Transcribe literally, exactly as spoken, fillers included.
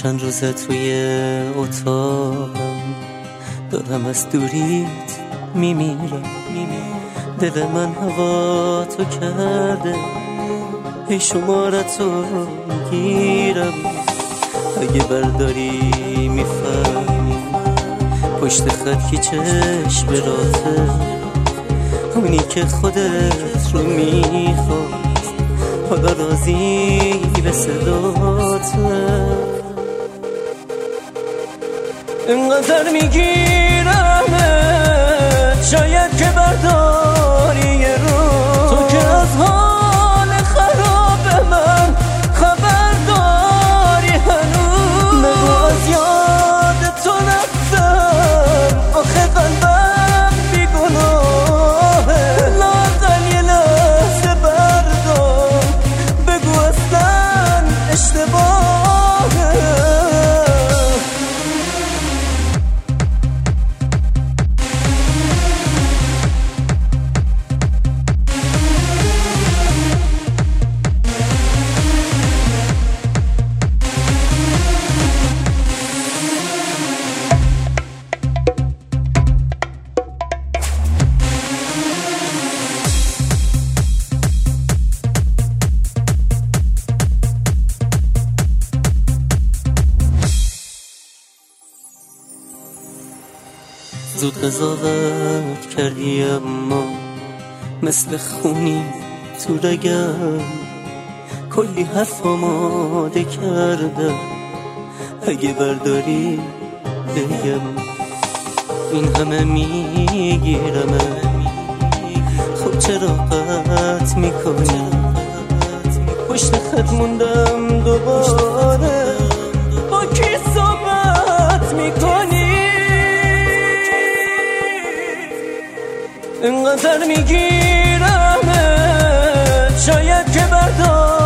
چند روزه توی اتاقم دارم از دوریت میمیرم، دل من هوا تو کرده ای شمارتو گیرم. اگه برداری میفهمی پشت خط کی چشم راته، اونی که خودت رو میخواست حالا راضی به صداته. اینقدر میگیرم شاید که برداری یه رو تو که از حال خراب من خبر داری هنوز. نگو از یاد تو رفتم آخه قلبم بیگناهه، لااقل یه لحظه بردار بگو اصلا اشتباهه. زود قضاوت کردی اما مثل خونی تو رگم، کلی حرف آماده کرده اگه برداری بگم. این همه میگیرم خب چرا قطع میکنی؟ پشت خط موندم دوباره با کی صحبت میکنی؟ اینقدر میگیرم شاید که بردار